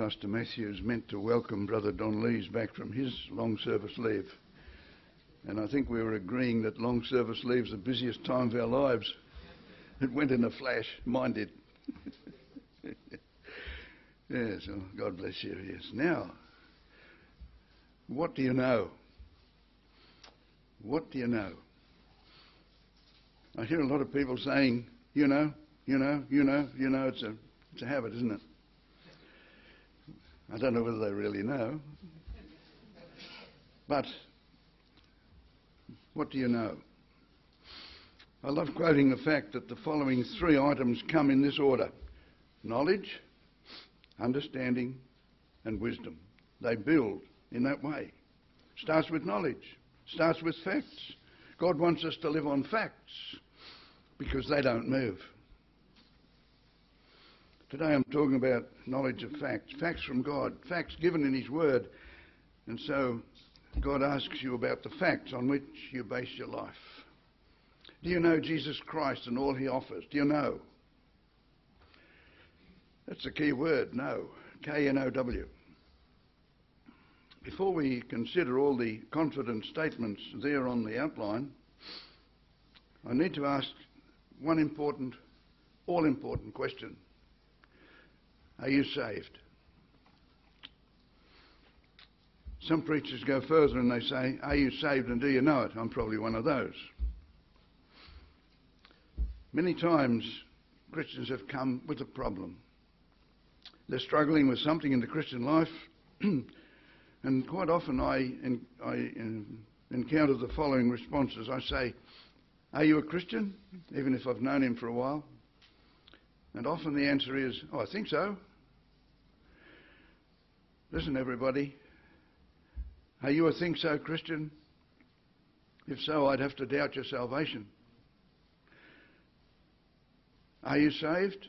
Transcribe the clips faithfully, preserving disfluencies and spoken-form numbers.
Pastor Matthews meant to welcome Brother Don Lees back from his long service leave. And I think we were agreeing that long service leave's the busiest time of our lives. It went in a flash. Mine did. Yes, oh, God bless you. Yes. Now, what do you know? What do you know? I hear a lot of people saying, you know, you know, you know, you know. It's a, it's a habit, isn't it? I don't know whether they really know. But what do you know? I love quoting the fact that the following three items come in this order: knowledge, understanding, and wisdom. They build in that way. Starts with knowledge, starts with facts. God wants us to live on facts because they don't move. Today I'm talking about knowledge of facts, facts from God, facts given in His Word. And so God asks you about the facts on which you base your life. Do you know Jesus Christ and all He offers? Do you know? That's the key word, know. K N O W. Before we consider all the confident statements there on the outline, I need to ask one important, all-important question. Are you saved? Some preachers go further and they say, are you saved and do you know it? I'm probably one of those. Many times Christians have come with a problem. They're struggling with something in the Christian life, and quite often I, in, I in, encounter the following responses. I say, are you a Christian? Even if I've known him for a while. And often the answer is, oh, I think so. Listen, everybody. Are you a think so Christian? If so, I'd have to doubt your salvation. Are you saved?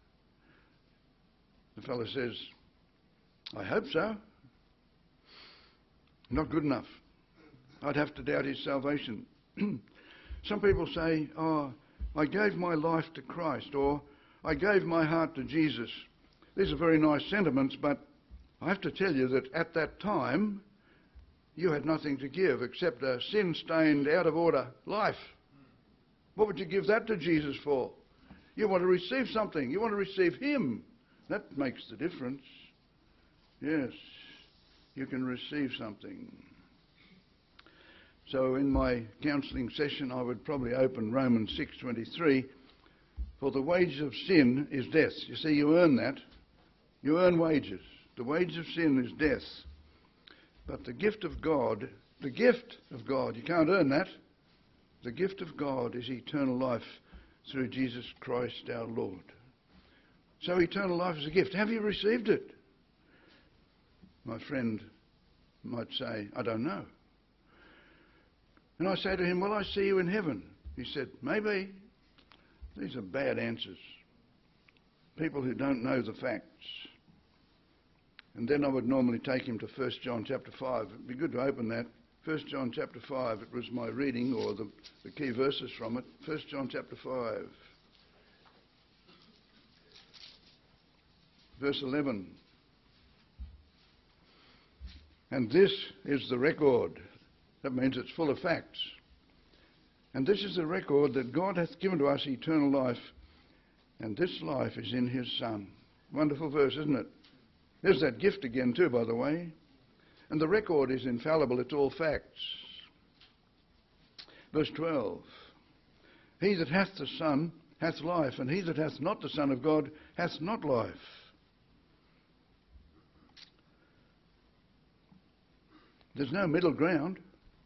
The fellow says, I hope so. Not good enough. I'd have to doubt his salvation. Some people say, oh, I gave my life to Christ, or I gave my heart to Jesus. These are very nice sentiments, but I have to tell you that at that time, you had nothing to give except a sin-stained, out-of-order life. What would you give that to Jesus for? You want to receive something. You want to receive Him. That makes the difference. Yes, you can receive something. So in my counselling session, I would probably open Romans six twenty-three. For the wages of sin is death. You see, you earn that. You earn wages. The wages of sin is death. But the gift of God, the gift of God, you can't earn that. The gift of God is eternal life through Jesus Christ our Lord. So eternal life is a gift. Have you received it? My friend might say, I don't know. And I say to him, will I see you in heaven? He said, maybe. These are bad answers. People who don't know the facts. And then I would normally take him to First John chapter five. It'd be good to open that. First John chapter five, it was my reading, or the, the key verses from it. First John chapter five. Verse eleven. And this is the record. That means it's full of facts. And this is the record that God hath given to us eternal life, and this life is in His Son. Wonderful verse, isn't it? There's that gift again too, by the way. And the record is infallible, it's all facts. Verse twelve. He that hath the Son hath life, and he that hath not the Son of God hath not life. There's no middle ground.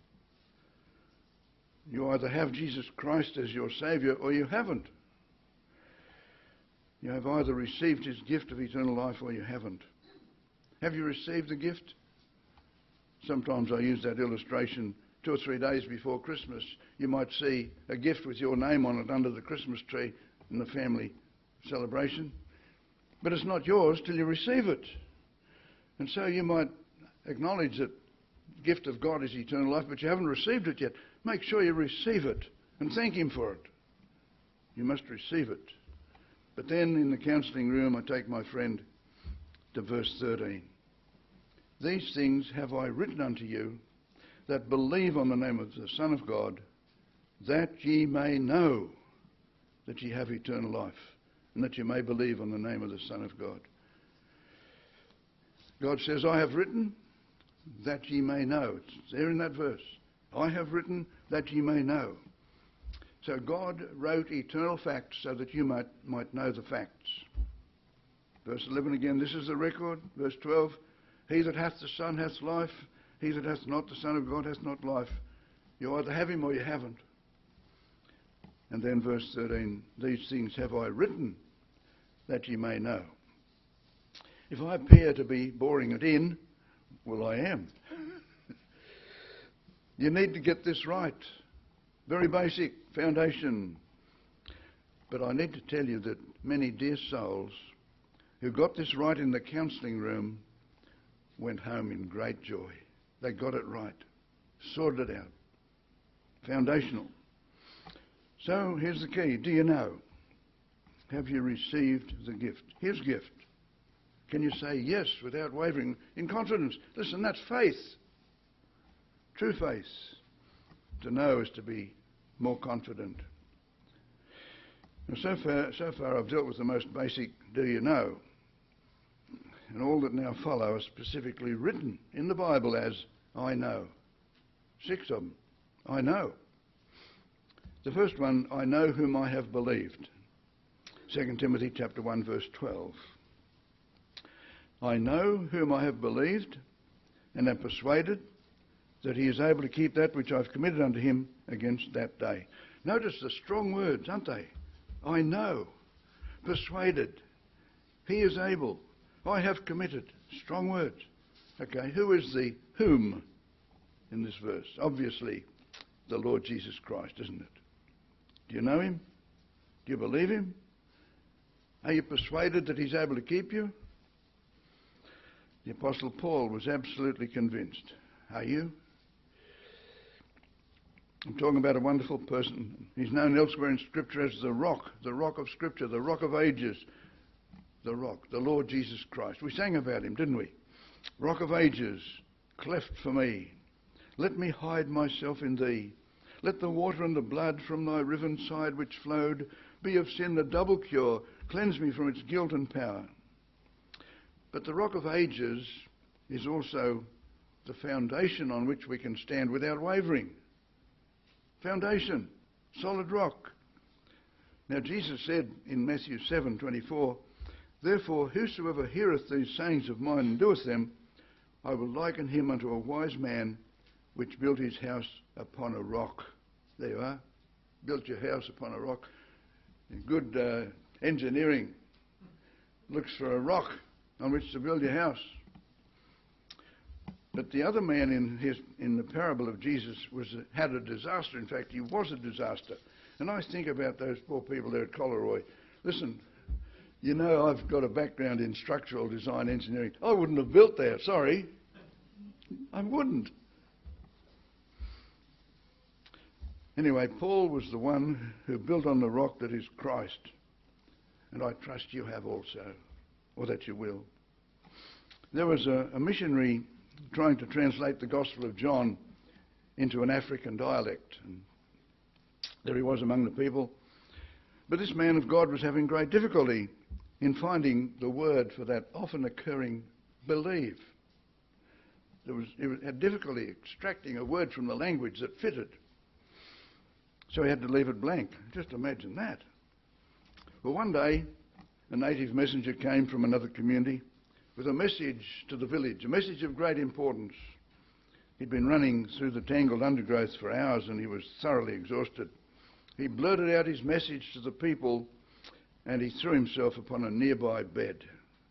You either have Jesus Christ as your Saviour or you haven't. You have either received His gift of eternal life or you haven't. Have you received the gift? Sometimes I use that illustration. Two or three days before Christmas, you might see a gift with your name on it under the Christmas tree in the family celebration. But it's not yours till you receive it. And so you might acknowledge that the gift of God is eternal life, but you haven't received it yet. Make sure you receive it and thank Him for it. You must receive it. But then in the counselling room, I take my friend to verse thirteen. These things have I written unto you that believe on the name of the Son of God, that ye may know that ye have eternal life, and that ye may believe on the name of the Son of God. God says, I have written that ye may know. It's there in that verse. I have written that ye may know. So God wrote eternal facts so that you might, might know the facts. Verse eleven again, this is the record. Verse twelve, he that hath the Son hath life. He that hath not the Son of God hath not life. You either have him or you haven't. And then verse thirteen, these things have I written that ye may know. If I appear to be boring it in, well, I am. You need to get this right. Very basic foundation. But I need to tell you that many dear souls who got this right in the counselling room went home in great joy. They got it right, sorted it out. Foundational. So here's the key. Do you know? Have you received the gift? His gift. Can you say yes without wavering in confidence? Listen, that's faith. True faith. To know is to be more confident. Now, so far, so far I've dealt with the most basic, do you know? And all that now follow are specifically written in the Bible as I know. Six of them. I know. The first one, I know whom I have believed. Second Timothy chapter one verse twelve. I know whom I have believed and am persuaded that he is able to keep that which I've committed unto him against that day. Notice the strong words, aren't they? I know. Persuaded. He is able. I have committed. Strong words. Okay, who is the whom in this verse? Obviously, the Lord Jesus Christ, isn't it? Do you know him? Do you believe him? Are you persuaded that he's able to keep you? The Apostle Paul was absolutely convinced. Are you? I'm talking about a wonderful person. He's known elsewhere in Scripture as the rock, the rock of Scripture, the rock of ages, the rock, the Lord Jesus Christ. We sang about him, didn't we? Rock of ages, cleft for me. Let me hide myself in thee. Let the water and the blood from thy riven side which flowed be of sin the double cure. Cleanse me from its guilt and power. But the rock of ages is also the foundation on which we can stand without wavering. Foundation, solid rock. Now Jesus said in Matthew seven twenty-four, therefore whosoever heareth these sayings of mine and doeth them, I will liken him unto a wise man which built his house upon a rock. There you are. Built your house upon a rock. Good uh, engineering looks for a rock on which to build your house. But the other man in his in the parable of Jesus was had a disaster. In fact, he was a disaster. And I think about those poor people there at Coleroy. Listen, you know I've got a background in structural design engineering. I wouldn't have built there, sorry. I wouldn't. Anyway, Paul was the one who built on the rock that is Christ. And I trust you have also, or that you will. There was a, a missionary trying to translate the Gospel of John into an African dialect. And there he was among the people. But this man of God was having great difficulty in finding the word for that often occurring believe. There was, he had difficulty extracting a word from the language that fitted. So he had to leave it blank. Just imagine that. Well, one day, a native messenger came from another community with a message to the village, a message of great importance. He'd been running through the tangled undergrowth for hours and he was thoroughly exhausted. He blurted out his message to the people and he threw himself upon a nearby bed,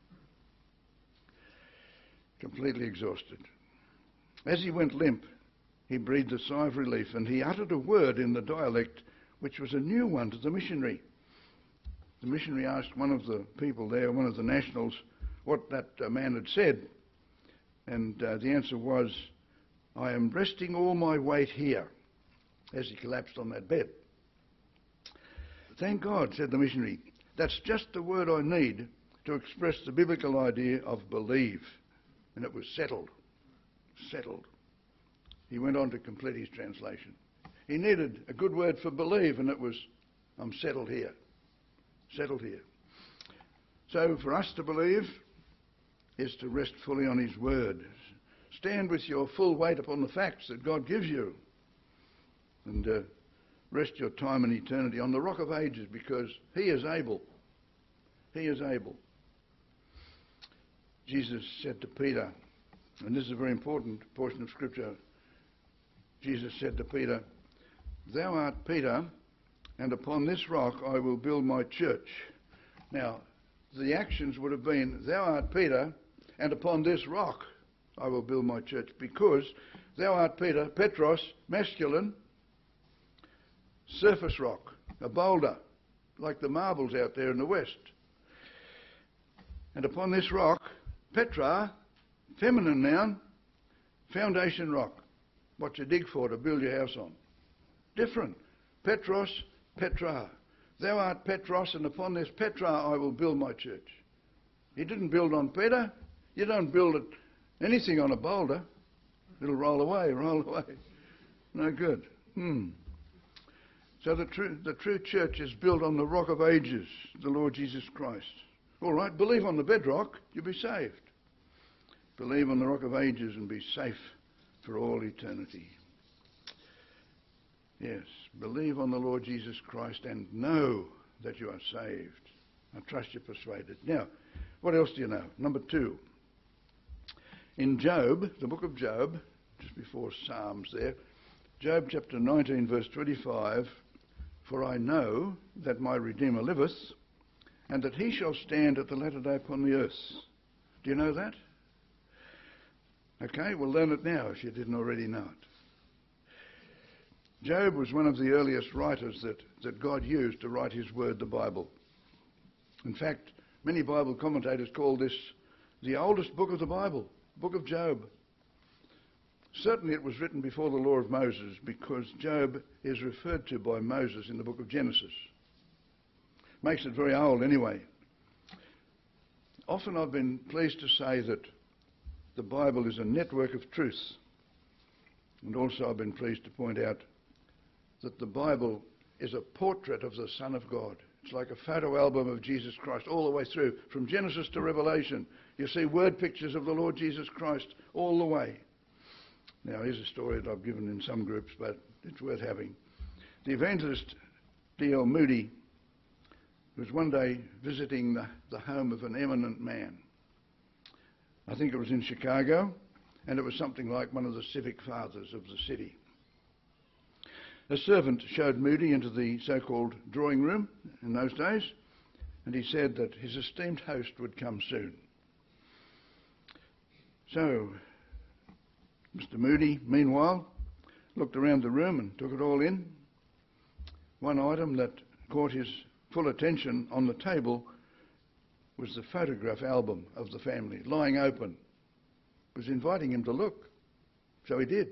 completely exhausted. As he went limp, he breathed a sigh of relief and he uttered a word in the dialect which was a new one to the missionary. The missionary asked one of the people there, one of the nationals, what that uh, man had said. And uh, the answer was, I am resting all my weight here, as he collapsed on that bed. Thank God, said the missionary. That's just the word I need to express the biblical idea of believe. And it was settled. Settled. He went on to complete his translation. He needed a good word for believe, and it was, I'm settled here. Settled here. So for us to believe is to rest fully on his word. Stand with your full weight upon the facts that God gives you. And uh, rest your time and eternity on the rock of ages, because he is able. He is able. Jesus said to Peter, and this is a very important portion of Scripture, Jesus said to Peter, "Thou art Peter, and upon this rock I will build my church." Now, the actions would have been, "Thou art Peter, and upon this rock I will build my church," because thou art Peter, Petros, masculine, surface rock, a boulder, like the marbles out there in the west. And upon this rock, Petra, feminine noun, foundation rock, what you dig for to build your house on. Different. Petros, Petra. Thou art Petros, and upon this Petra I will build my church. He didn't build on Peter. You don't build it, anything on a boulder. It'll roll away, roll away. No good. Hmm. So the true, the true church is built on the rock of ages, the Lord Jesus Christ. All right, believe on the bedrock, you'll be saved. Believe on the rock of ages and be safe for all eternity. Yes, believe on the Lord Jesus Christ and know that you are saved. I trust you're persuaded. Now, what else do you know? Number two. In Job, the book of Job, just before Psalms there, Job chapter nineteen, verse twenty-five, "For I know that my Redeemer liveth, and that he shall stand at the latter day upon the earth." Do you know that? Okay, we'll learn it now if you didn't already know it. Job was one of the earliest writers that, that God used to write his word, the Bible. In fact, many Bible commentators call this the oldest book of the Bible, book of Job. Certainly it was written before the law of Moses, because Job is referred to by Moses in the book of Genesis. Makes it very old anyway. Often I've been pleased to say that the Bible is a network of truth. And also I've been pleased to point out that the Bible is a portrait of the Son of God. It's like a photo album of Jesus Christ all the way through, from Genesis to Revelation. You see word pictures of the Lord Jesus Christ all the way. Now, here's a story that I've given in some groups, but it's worth having. The evangelist D L Moody was one day visiting the, the home of an eminent man. I think it was in Chicago, and it was something like one of the civic fathers of the city. A servant showed Moody into the so-called drawing room in those days, and he said that his esteemed host would come soon. So Mister Moody, meanwhile, looked around the room and took it all in. One item that caught his full attention on the table was the photograph album of the family, lying open. It was inviting him to look, so he did.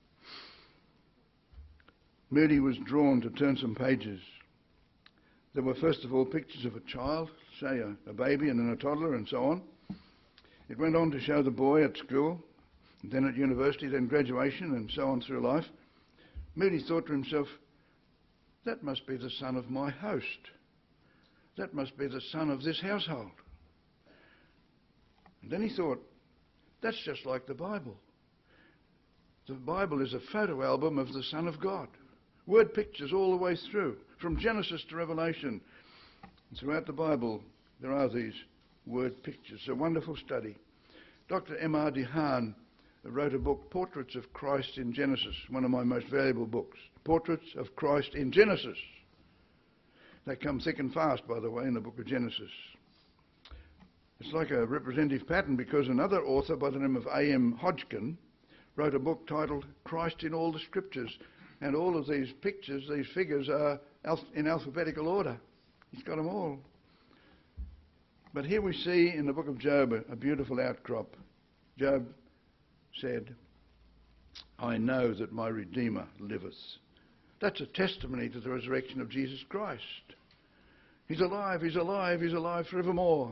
Moody was drawn to turn some pages. There were first of all pictures of a child, say a, a baby and then a toddler and so on. It went on to show the boy at school, then at university, then graduation, and so on through life. Moody thought to himself, that must be the son of my host. That must be the son of this household. And then he thought, that's just like the Bible. The Bible is a photo album of the Son of God. Word pictures all the way through, from Genesis to Revelation. And throughout the Bible, there are these word pictures. It's a wonderful study. Doctor M R DeHaan wrote a book, Portraits of Christ in Genesis, one of my most valuable books. Portraits of Christ in Genesis. They come thick and fast, by the way, in the book of Genesis. It's like a representative pattern, because another author by the name of A M Hodgkin wrote a book titled Christ in All the Scriptures. And all of these pictures, these figures, are in alphabetical order. He's got them all. But here we see in the book of Job a, a beautiful outcrop. Job said, I know that my Redeemer liveth. That's a testimony to the resurrection of Jesus Christ. He's alive, he's alive, he's alive forevermore.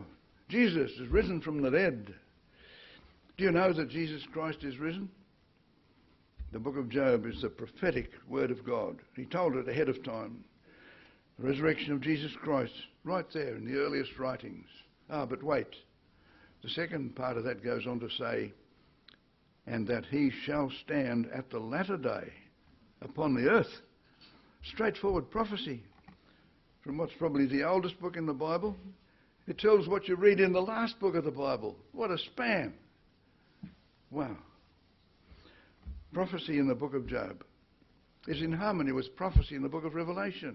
Jesus is risen from the dead. Do you know that Jesus Christ is risen? The book of Job is the prophetic word of God. He told it ahead of time. The resurrection of Jesus Christ, right there in the earliest writings. Ah, but wait. The second part of that goes on to say, and that he shall stand at the latter day upon the earth. Straightforward prophecy from what's probably the oldest book in the Bible. It tells what you read in the last book of the Bible. What a span. Wow. Prophecy in the book of Job is in harmony with prophecy in the book of Revelation.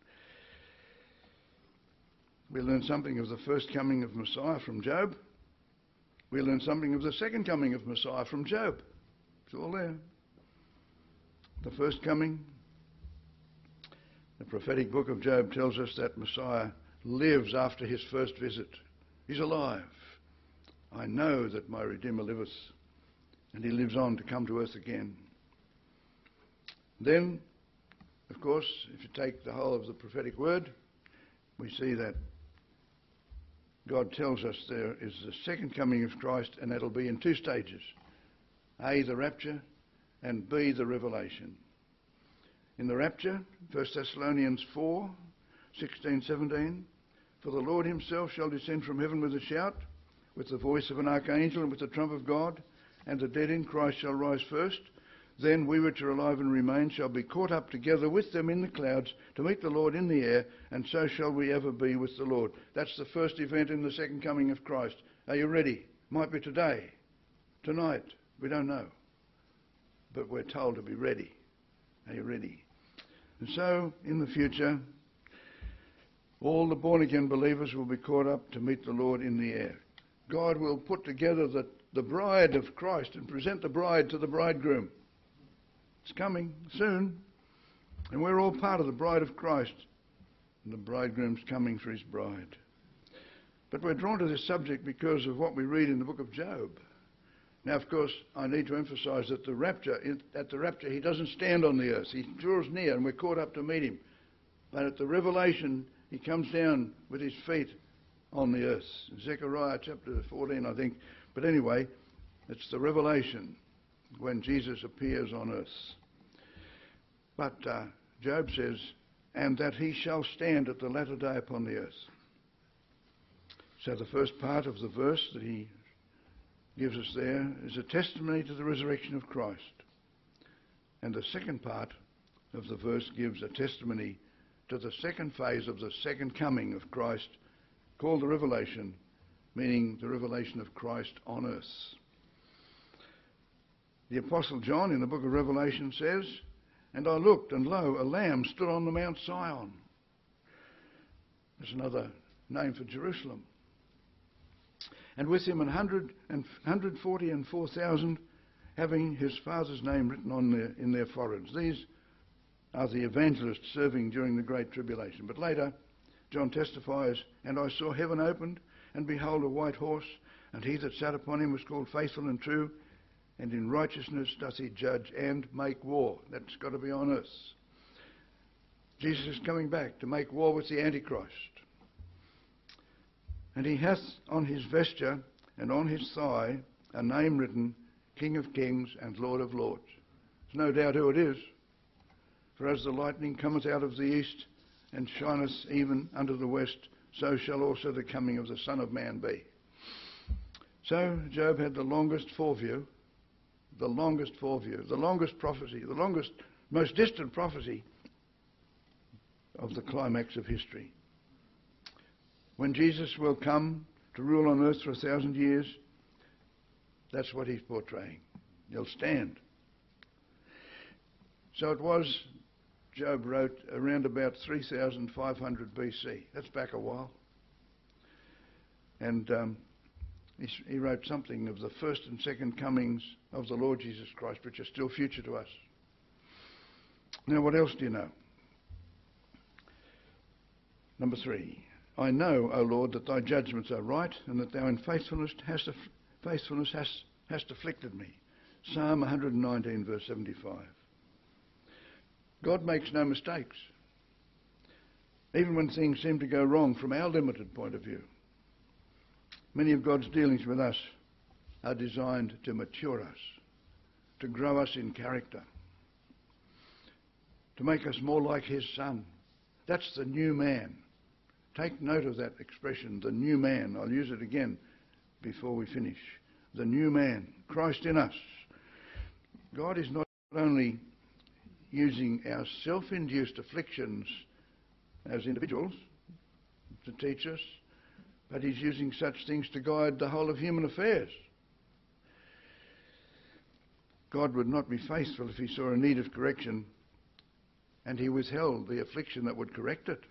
We learn something of the first coming of Messiah from Job. We learn something of the second coming of Messiah from Job. It's all there. The first coming, the prophetic book of Job tells us that Messiah lives after his first visit. He's alive. I know that my Redeemer liveth, and he lives on to come to earth again. Then, of course, if you take the whole of the prophetic word, we see that God tells us there is the second coming of Christ, and that'll be in two stages. A, the rapture, and B, the revelation. In the rapture, First Thessalonians four, sixteen, seventeen, for the Lord himself shall descend from heaven with a shout, with the voice of an archangel and with the trump of God, and the dead in Christ shall rise first. Then we which are alive and remain shall be caught up together with them in the clouds to meet the Lord in the air, and so shall we ever be with the Lord. That's the first event in the second coming of Christ. Are you ready? Might be today, tonight, we don't know. But we're told to be ready. Are you ready? And so, in the future, all the born-again believers will be caught up to meet the Lord in the air. God will put together the, the bride of Christ and present the bride to the bridegroom. It's coming soon, and we're all part of the bride of Christ, and the bridegroom's coming for his bride. But we're drawn to this subject because of what we read in the book of Job. Now, of course, I need to emphasise that the rapture, at the rapture, he doesn't stand on the earth. He draws near, and we're caught up to meet him. But at the revelation, he comes down with his feet on the earth. Zechariah chapter fourteen, I think. But anyway, it's the revelation when Jesus appears on earth. But uh, Job says, and that he shall stand at the latter day upon the earth. So the first part of the verse that he gives us there is a testimony to the resurrection of Christ. And the second part of the verse gives a testimony to the second phase of the second coming of Christ, called the revelation, meaning the revelation of Christ on earth. The Apostle John in the book of Revelation says, and I looked, and lo, a lamb stood on the Mount Sion. That's another name for Jerusalem. And with him an hundred and hundred forty and four thousand, having his Father's name written on their, in their foreheads. These are the evangelists serving during the Great Tribulation. But later, John testifies, and I saw heaven opened, and behold a white horse, and he that sat upon him was called Faithful and True, and in righteousness doth he judge and make war. That's got to be on earth. Jesus is coming back to make war with the Antichrist. And he hath on his vesture and on his thigh a name written, King of Kings and Lord of Lords. There's no doubt who it is. For as the lightning cometh out of the east and shineth even unto the west, so shall also the coming of the Son of Man be. So Job had the longest foreview, the longest foreview, the longest prophecy, the longest, most distant prophecy of the climax of history. When Jesus will come to rule on earth for a thousand years, that's what he's portraying. He'll stand. So it was, Job wrote, around about three thousand five hundred B C. That's back a while. And um, he, he wrote something of the first and second comings of the Lord Jesus Christ, which are still future to us. Now, what else do you know? Number three. I know, O Lord, that thy judgments are right, and that thou in faithfulness hast, aff- faithfulness hast, hast afflicted me. Psalm one nineteen, verse seventy-five. God makes no mistakes, even when things seem to go wrong from our limited point of view. Many of God's dealings with us are designed to mature us, to grow us in character, to make us more like his Son. That's the new man. Take note of that expression, the new man. I'll use it again before we finish. The new man, Christ in us. God is not only using our self-induced afflictions as individuals to teach us, but he's using such things to guide the whole of human affairs. God would not be faithful if he saw a need of correction and he withheld the affliction that would correct it.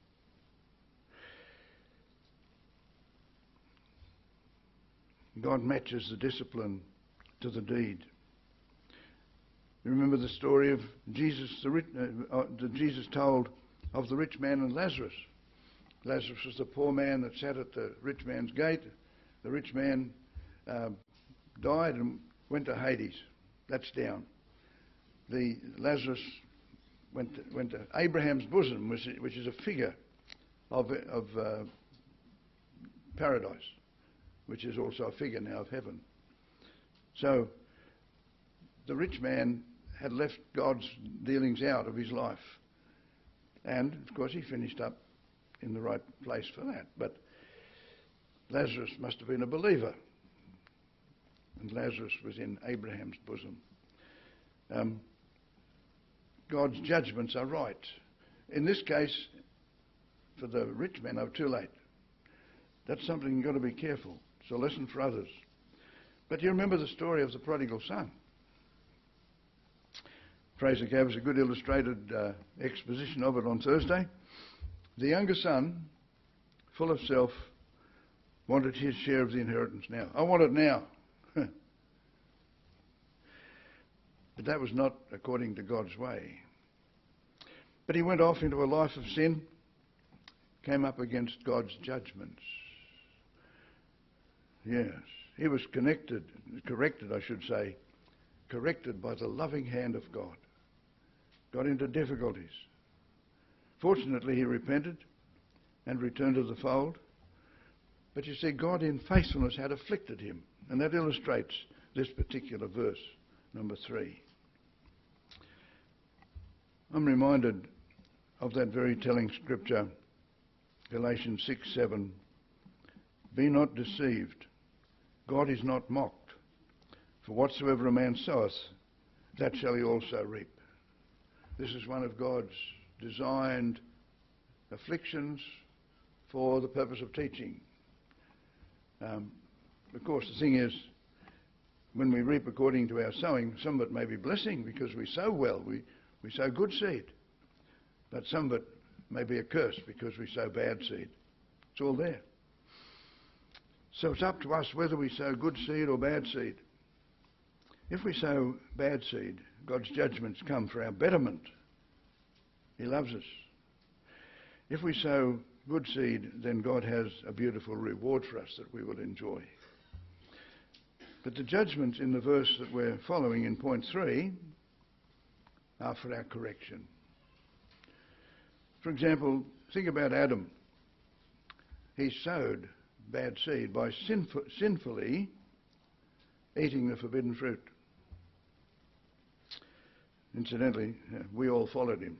God matches the discipline to the deed. You remember the story of Jesus, the rich, uh, uh, that Jesus told of the rich man and Lazarus. Lazarus was the poor man that sat at the rich man's gate. The rich man uh, died and went to Hades. That's down. The Lazarus went to, went to Abraham's bosom, which, which is a figure of, of uh, paradise, which is also a figure now of heaven. So the rich man had left God's dealings out of his life. And, of course, he finished up in the right place for that. But Lazarus must have been a believer. And Lazarus was in Abraham's bosom. Um, God's judgments are right. In this case, for the rich man, they were too late. That's something you've got to be careful. It's a lesson for others. But you remember the story of the prodigal son. Fraser gave us a good illustrated uh, exposition of it on Thursday. The younger son, full of self, wanted his share of the inheritance now. I want it now. But that was not according to God's way. But he went off into a life of sin, came up against God's judgments. Yes, he was connected, corrected, I should say, corrected by the loving hand of God. Got into difficulties. Fortunately, he repented and returned to the fold. But you see, God in faithfulness had afflicted him. And that illustrates this particular verse, number three. I'm reminded of that very telling scripture, Galatians six seven. Be not deceived. God is not mocked. For whatsoever a man soweth, that shall he also reap. This is one of God's designed afflictions for the purpose of teaching. Um, of course, the thing is, when we reap according to our sowing, some of it may be blessing because we sow well, we, we sow good seed. But some of it may be a curse because we sow bad seed. It's all there. So it's up to us whether we sow good seed or bad seed. If we sow bad seed, God's judgments come for our betterment. He loves us. If we sow good seed, then God has a beautiful reward for us that we will enjoy. But the judgments in the verse that we're following in point three are for our correction. For example, think about Adam. He sowed bad seed by sinf- sinfully eating the forbidden fruit. Incidentally, we all followed him.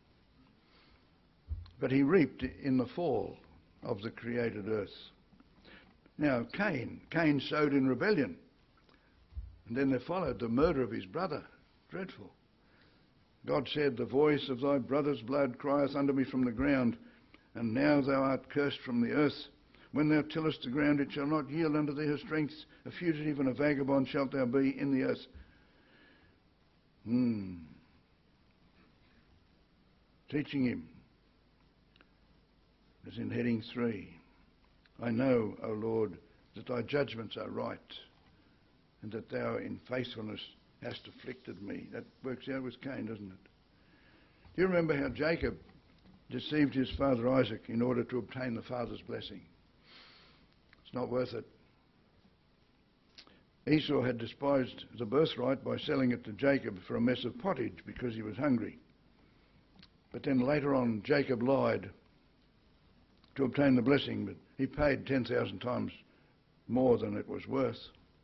But he reaped in the fall of the created earth. Now, Cain, Cain sowed in rebellion. And then there followed the murder of his brother. Dreadful. God said, the voice of thy brother's blood crieth unto me from the ground, and now thou art cursed from the earth. When thou tillest the ground, it shall not yield unto thee her strength. A fugitive and a vagabond shalt thou be in the earth. Hmm. Teaching him. As in heading three. I know, O Lord, that thy judgments are right, and that thou in faithfulness hast afflicted me. That works out with Cain, doesn't it? Do you remember how Jacob deceived his father Isaac in order to obtain the father's blessing? It's not worth it. Esau had despised the birthright by selling it to Jacob for a mess of pottage because he was hungry. But then later on, Jacob lied to obtain the blessing, but he paid ten thousand times more than it was worth.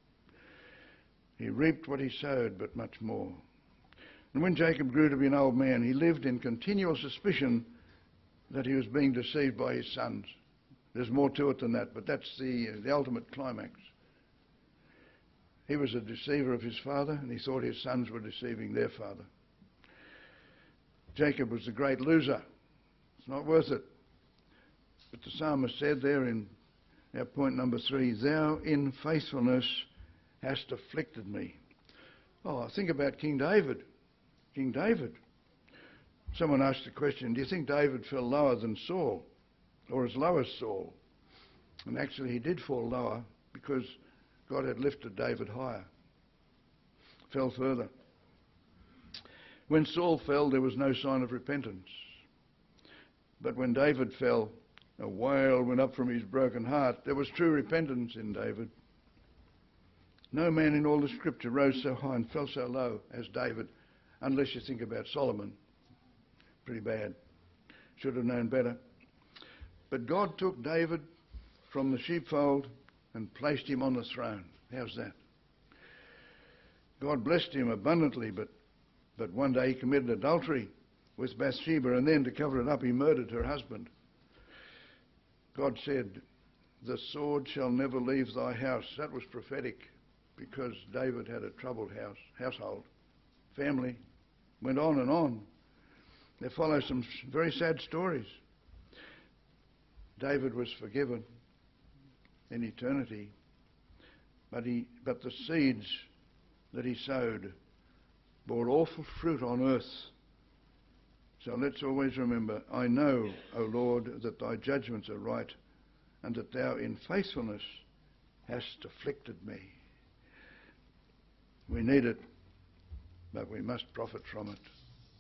He reaped what he sowed, but much more. And when Jacob grew to be an old man, he lived in continual suspicion that he was being deceived by his sons. There's more to it than that, but that's the, the ultimate climax. He was a deceiver of his father, and he thought his sons were deceiving their father. Jacob was a great loser. It's not worth it. But the psalmist said there in our point number three, "Thou in faithfulness hast afflicted me." Oh, think about King David. King David. Someone asked the question, do you think David fell lower than Saul, or as low as Saul? And actually he did fall lower because God had lifted David higher. Fell further. When Saul fell, there was no sign of repentance. But when David fell, a wail went up from his broken heart. There was true repentance in David. No man in all the scripture rose so high and fell so low as David, unless you think about Solomon. Pretty bad. Should have known better. But God took David from the sheepfold and placed him on the throne. How's that? God blessed him abundantly, but, but one day he committed adultery with Bathsheba, and then to cover it up he murdered her husband. God said, "The sword shall never leave thy house." That was prophetic, because David had a troubled house, household, family, went on and on. There follow some very sad stories. David was forgiven in eternity, but he, but the seeds that he sowed bore awful fruit on earth. So let's always remember, I know, O Lord, that thy judgments are right, and that thou in faithfulness hast afflicted me. We need it, but we must profit from it.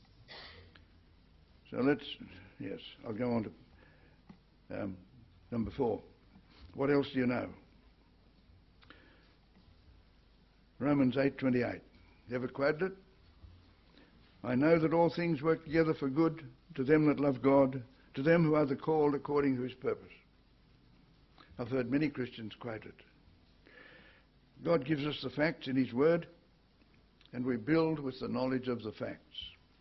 So let's, yes, I'll go on to um, number four. What else do you know? Romans eight twenty-eight. You ever quoted it? I know that all things work together for good to them that love God, to them who are the called according to his purpose. I've heard many Christians quote it. God gives us the facts in his word, and we build with the knowledge of the facts.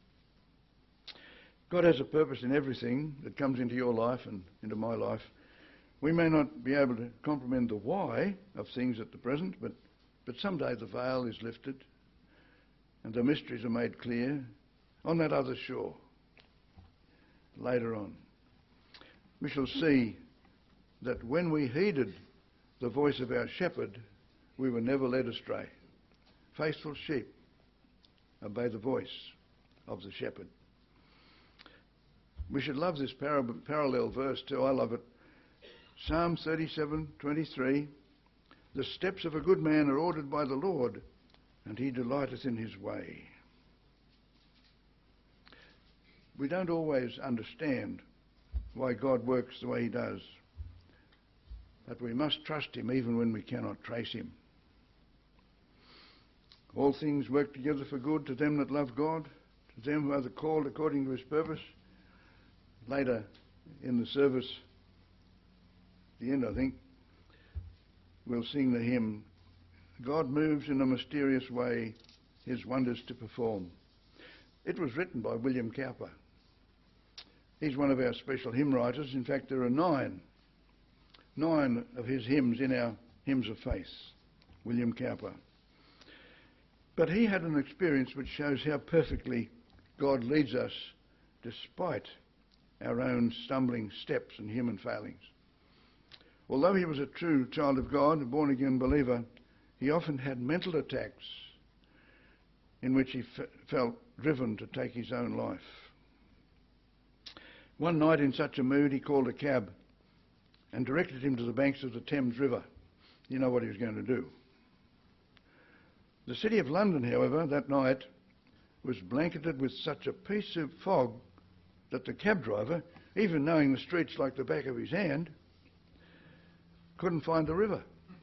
God has a purpose in everything that comes into your life and into my life. We may not be able to comprehend the why of things at the present, but, but someday the veil is lifted and the mysteries are made clear on that other shore later on. We shall see that when we heeded the voice of our shepherd, we were never led astray. Faithful sheep obey the voice of the shepherd. We should love this par- parallel verse too. I love it. Psalm thirty-seven twenty-three. The steps of a good man are ordered by the Lord, and he delighteth in his way. We don't always understand why God works the way he does, but we must trust him even when we cannot trace him. All things work together for good to them that love God, to them who are the called according to his purpose. Later in the service, the end I think, we'll sing the hymn, God moves in a mysterious way his wonders to perform. It was written by William Cowper. He's one of our special hymn writers. In fact, there are nine, nine of his hymns in our hymns of faith, William Cowper. But he had an experience which shows how perfectly God leads us despite our own stumbling steps and human failings. Although he was a true child of God, a born-again believer, he often had mental attacks in which he f- felt driven to take his own life. One night in such a mood, he called a cab and directed him to the banks of the Thames River. You know what he was going to do. The city of London, however, that night was blanketed with such a pea soup fog that the cab driver, even knowing the streets like the back of his hand, couldn't find the river.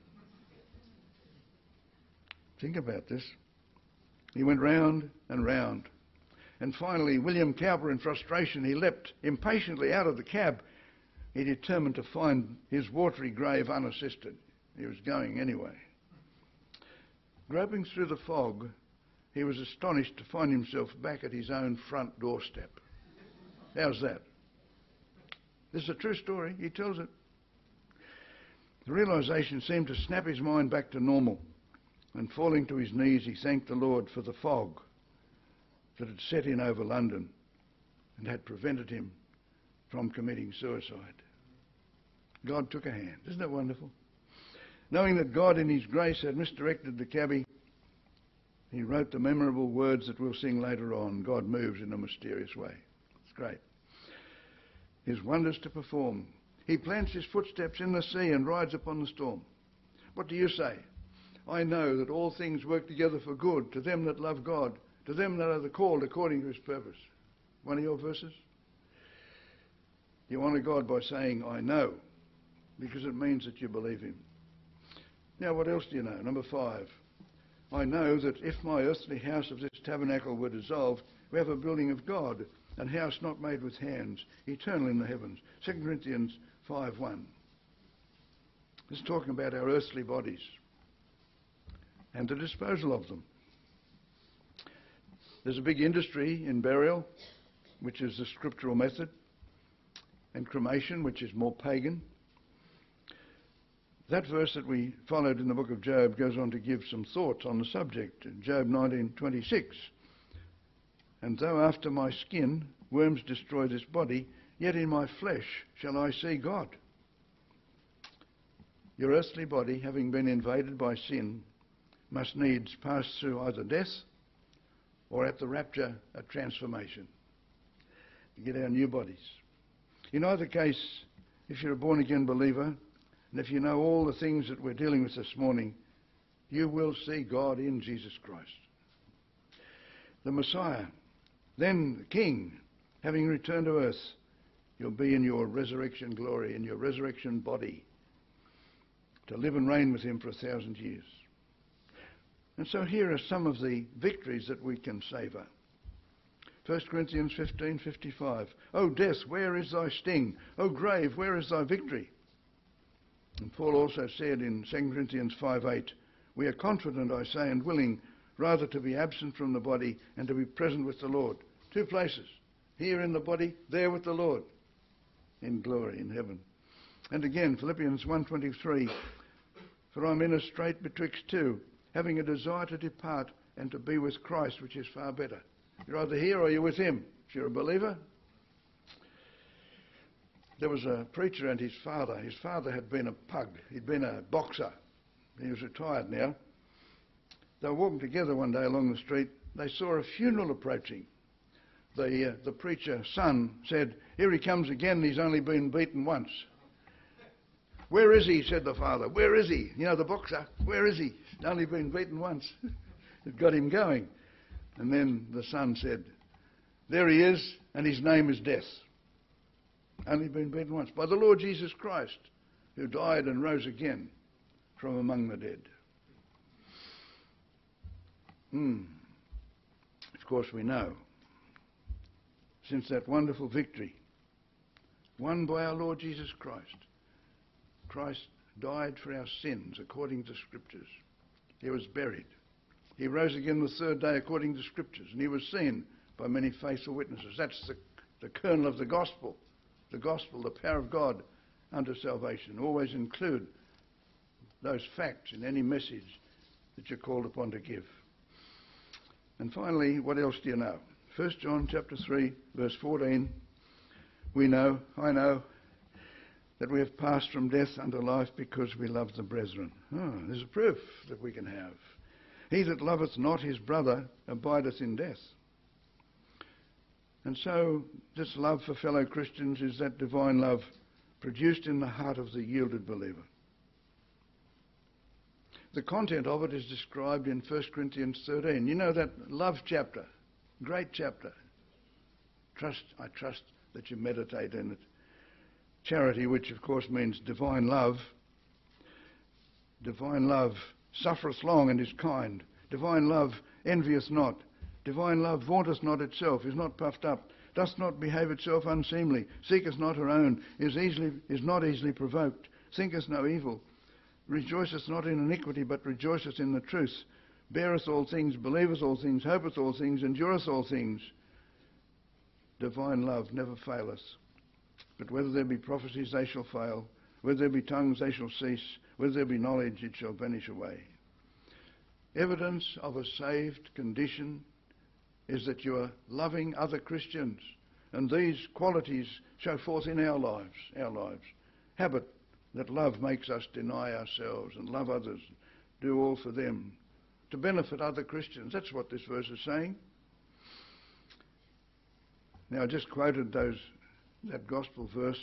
Think about this. He went round and round. And finally, William Cowper, in frustration, he leapt impatiently out of the cab. He determined to find his watery grave unassisted. He was going anyway. Groping through the fog, he was astonished to find himself back at his own front doorstep. How's that? This is a true story. He tells it. The realisation seemed to snap his mind back to normal, and falling to his knees, he thanked the Lord for the fog that had set in over London and had prevented him from committing suicide. God took a hand. Isn't that wonderful? Knowing that God in his grace had misdirected the cabbie, he wrote the memorable words that we'll sing later on. God moves in a mysterious way. It's great. His wonders to perform. He plants his footsteps in the sea and rides upon the storm. What do you say? I know that all things work together for good to them that love God, to them that are the called according to his purpose. One of your verses? You honour God by saying, I know, because it means that you believe him. Now, what else do you know? Number five. I know that if my earthly house of this tabernacle were dissolved, we have a building of God, a house not made with hands, eternal in the heavens. Second Corinthians five one. This is talking about our earthly bodies and the disposal of them. There's a big industry in burial, which is the scriptural method, and cremation, which is more pagan. That verse that we followed in the book of Job goes on to give some thoughts on the subject. Job nineteen twenty-six. And though after my skin worms destroy this body, yet in my flesh shall I see God. Your earthly body, having been invaded by sin, must needs pass through either death or at the rapture a transformation to get our new bodies. In either case, if you're a born-again believer, and if you know all the things that we're dealing with this morning, you will see God in Jesus Christ. The Messiah, then the King, having returned to earth, you'll be in your resurrection glory, in your resurrection body, to live and reign with him for a thousand years. And so here are some of the victories that we can savour. First Corinthians fifteen fifty-five. O death, where is thy sting? O grave, where is thy victory? And Paul also said in Second Corinthians five eight, we are confident, I say, and willing rather to be absent from the body and to be present with the Lord. Two places, here in the body, there with the Lord, in glory, in heaven. And again, Philippians one twenty-three, for I'm in a strait betwixt two, having a desire to depart and to be with Christ, which is far better. You're either here or you're with him, if you're a believer. There was a preacher and his father. His father had been a pug. He'd been a boxer. He was retired now. They were walking together one day along the street. They saw a funeral approaching. The, uh, the preacher's son said, here he comes again, he's only been beaten once. Where is he? Said the father. Where is he? You know, the boxer. Where is he? He's only been beaten once. It got him going. And then the son said, there he is, and his name is death. Only been beaten once. By the Lord Jesus Christ, who died and rose again from among the dead. Hmm. Of course we know, since that wonderful victory won by our Lord Jesus Christ, Christ died for our sins according to Scriptures. He was buried. He rose again the third day according to Scriptures, and he was seen by many faithful witnesses. That's the, the kernel of the gospel. The gospel, the power of God unto salvation. Always include those facts in any message that you're called upon to give. And finally, what else do you know? First John chapter three, verse fourteen. We know, I know, that we have passed from death unto life because we love the brethren. Oh, there's a proof that we can have. He that loveth not his brother abideth in death. And so this love for fellow Christians is that divine love produced in the heart of the yielded believer. The content of it is described in First Corinthians thirteen. You know that love chapter, great chapter. Trust, I trust that you meditate in it. Charity, which of course means divine love. Divine love suffereth long and is kind. Divine love envieth not. Divine love vaunteth not itself, is not puffed up, doth not behave itself unseemly, seeketh not her own, is easily is not easily provoked, thinketh no evil, rejoiceth not in iniquity, but rejoiceth in the truth, beareth all things, believeth all things, hopeth all things, endureth all things. Divine love never faileth. But whether there be prophecies, they shall fail. Whether there be tongues, they shall cease. Whether there be knowledge, it shall vanish away. Evidence of a saved condition is that you are loving other Christians. And these qualities show forth in our lives, our lives. Habit that love makes us deny ourselves and love others, do all for them, to benefit other Christians. That's what this verse is saying. Now, I just quoted those that gospel verse.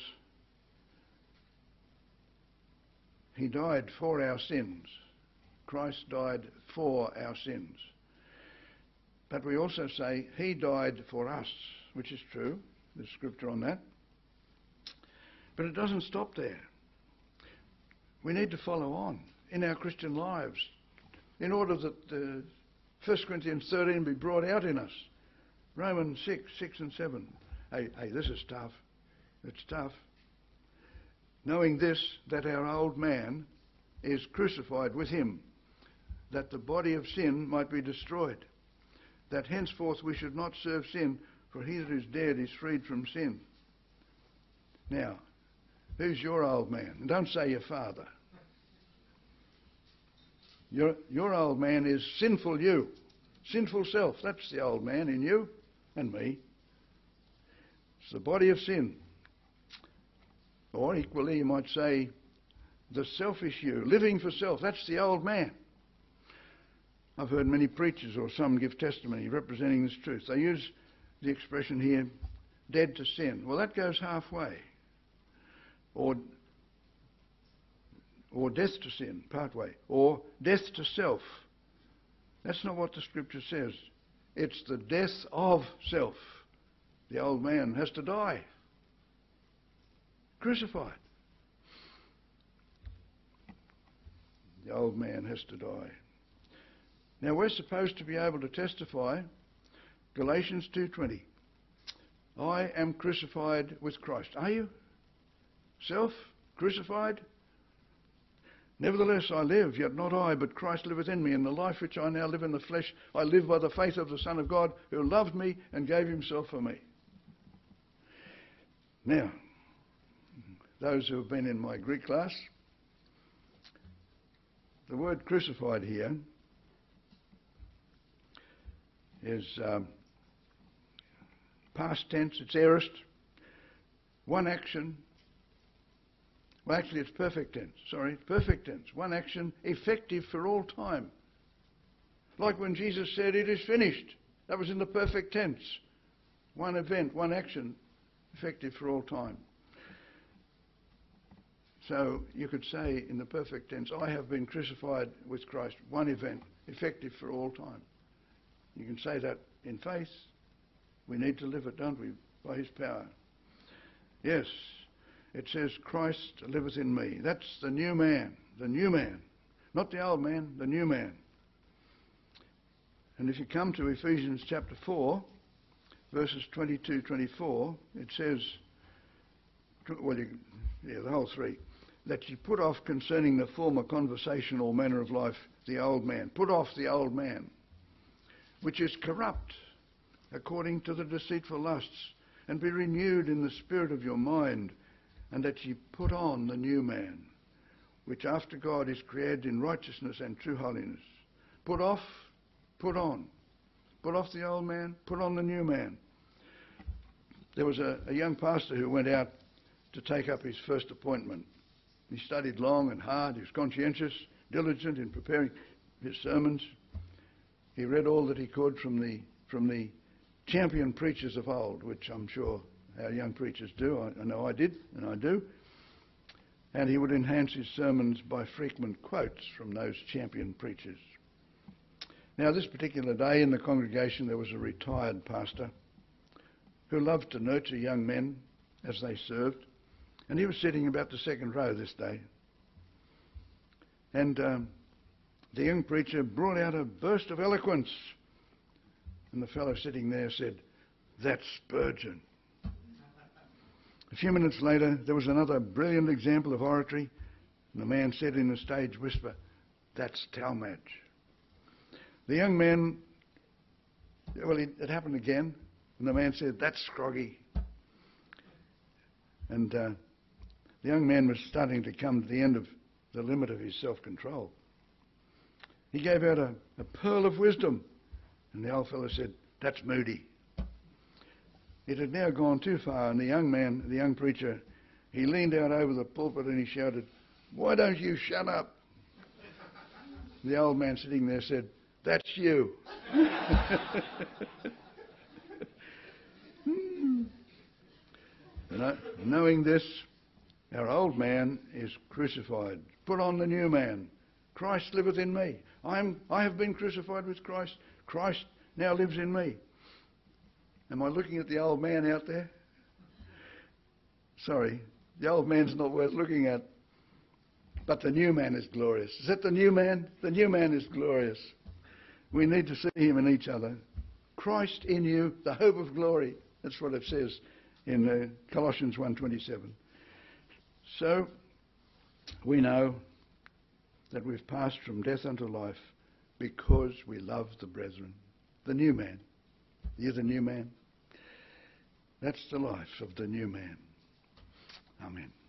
He died for our sins. Christ died for our sins. But we also say he died for us, which is true. There's scripture on that. But it doesn't stop there. We need to follow on in our Christian lives in order that uh, First Corinthians thirteen be brought out in us. Romans six, six and seven. Hey, hey, this is tough. It's tough. Knowing this, that our old man is crucified with him, that the body of sin might be destroyed, that henceforth we should not serve sin, for he that is dead is freed from sin. Now, who's your old man? And don't say your father. Your, your old man is sinful you, sinful self. That's the old man in you and me. It's the body of sin. Or equally, you might say, the selfish you, living for self. That's the old man. I've heard many preachers or some give testimony representing this truth. They use the expression here, dead to sin. Well, that goes halfway. Or, or death to sin, partway. Or death to self. That's not what the scripture says. It's the death of self. The old man has to die. Crucified. The old man has to die. Now we're supposed to be able to testify, Galatians two twenty. I am crucified with Christ. Are you? Self crucified? Nevertheless I live, yet not I, but Christ liveth in me. And the life which I now live in the flesh, I live by the faith of the Son of God, who loved me and gave himself for me. Now, those who have been in my Greek class, the word crucified here is um, past tense, it's aorist, one action. Well, actually, it's perfect tense. Sorry, perfect tense. One action, effective for all time. Like when Jesus said, it is finished. That was in the perfect tense. One event, one action, effective for all time. So you could say in the perfect tense, I have been crucified with Christ. One event, effective for all time. You can say that in faith. We need to live it, don't we, by his power. Yes. It says, Christ liveth in me. That's the new man, the new man. Not the old man, the new man. And if you come to Ephesians chapter four, verses twenty-two, twenty-four, it says, well, you, yeah, the whole three, that you put off concerning the former conversation or manner of life, the old man. Put off the old man, which is corrupt, according to the deceitful lusts, and be renewed in the spirit of your mind, and that ye put on the new man, which after God is created in righteousness and true holiness. Put off, put on. Put off the old man, put on the new man. There was a, a young pastor who went out to take up his first appointment. He studied long and hard. He was conscientious, diligent in preparing his sermons. He read all that he could from the, from the champion preachers of old, which I'm sure our young preachers do. I, I know I did, and I do. And he would enhance his sermons by frequent quotes from those champion preachers. Now, this particular day in the congregation, there was a retired pastor who loved to nurture young men as they served. And he was sitting about the second row this day. And um, the young preacher brought out a burst of eloquence. And the fellow sitting there said, "That's Spurgeon." A few minutes later, there was another brilliant example of oratory, And the man said in a stage whisper, "That's Talmage." The young man, well, it, it happened again, and the man said, "That's Scroggy." And uh, the young man was starting to come to the end of the limit of his self-control. He gave out a, a pearl of wisdom, and the old fellow said, "That's Moody." It had now gone too far, and the young man, the young preacher, he leaned out over the pulpit and he shouted, "Why don't you shut up?" The old man sitting there said, "That's you." No, knowing this, our old man is crucified. Put on the new man. Christ liveth in me. I'm, I have been crucified with Christ. Christ now lives in me. Am I looking at the old man out there? Sorry, the old man's not worth looking at. But the new man is glorious. Is that the new man? The new man is glorious. We need to see him in each other. Christ in you, the hope of glory. That's what it says in uh, Colossians one twenty-seven. So we know that we've passed from death unto life because we love the brethren. The new man. You're the new man. That's the life of the new man. Amen.